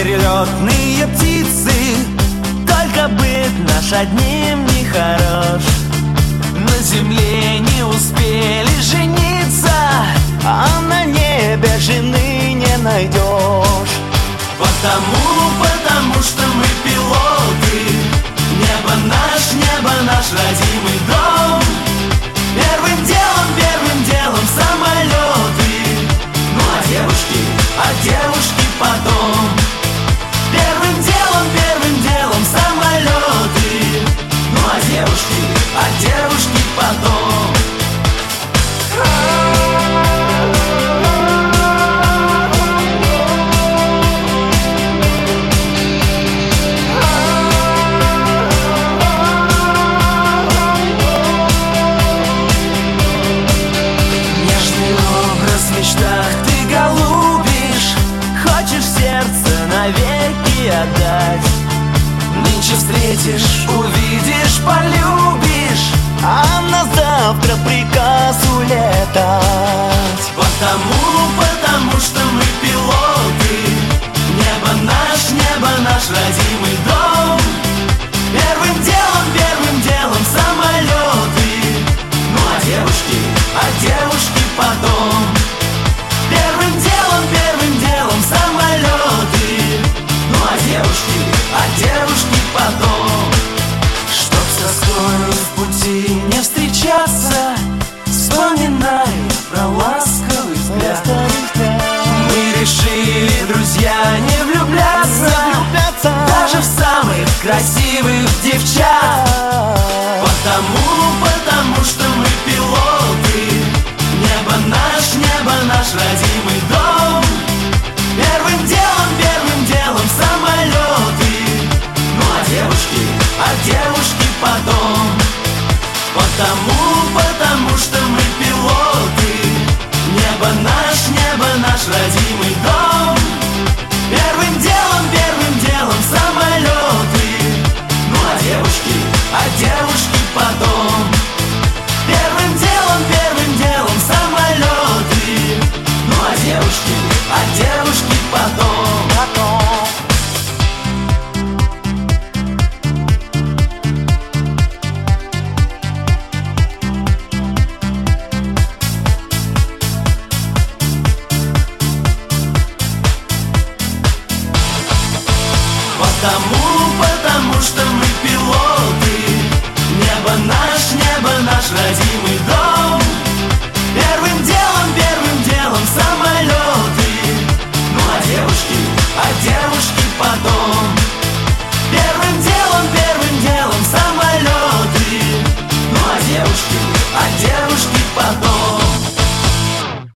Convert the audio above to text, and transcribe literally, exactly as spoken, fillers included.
перелетные птицы, только быт наш одним не хорош. На земле не успели жениться, а на небе жены не найдешь. Потому, потому что мы пилоты. Небо наш, небо наш родимый дом. Первым делом, первым делом самолеты. Ну а девушки, а девушки потом. Первым делом, первым делом самолеты. Ну а девушки, а девушки потом. Навеки отдать. Нынче встретишь, увидишь, полюбишь, а на завтра приказ улетать. Потому, потому что мы пилоты. Небо наш, небо наш родимый дом. Первым делом, первым делом самолеты. Ну а девушки, а девушки потом. Первым делом, первым делом самолеты. Ну а девушки, а девушки потом. Чтоб со скорой в пути не встречаться, вспоминаю про ласковый взгляд. Мы решили, друзья, не влюбляться, даже в самых красивых девчат. Потому, потому что мы пилоты. Небо наш, небо наш родимый дом. Первым делом, первым делом самолеты. Ну а девушки, а девушки потом. Потому, потому что мы пилоты. Небо наш, небо наш родимый дом. Первым делом, первым делом самолеты. Ну а девушки, а девушки потом. Первым делом, первым делом самолеты. Ну а девушки, а девушки потом, потом. Потому, потому что мы пилоты. Небо наш, небо наш родимый дом.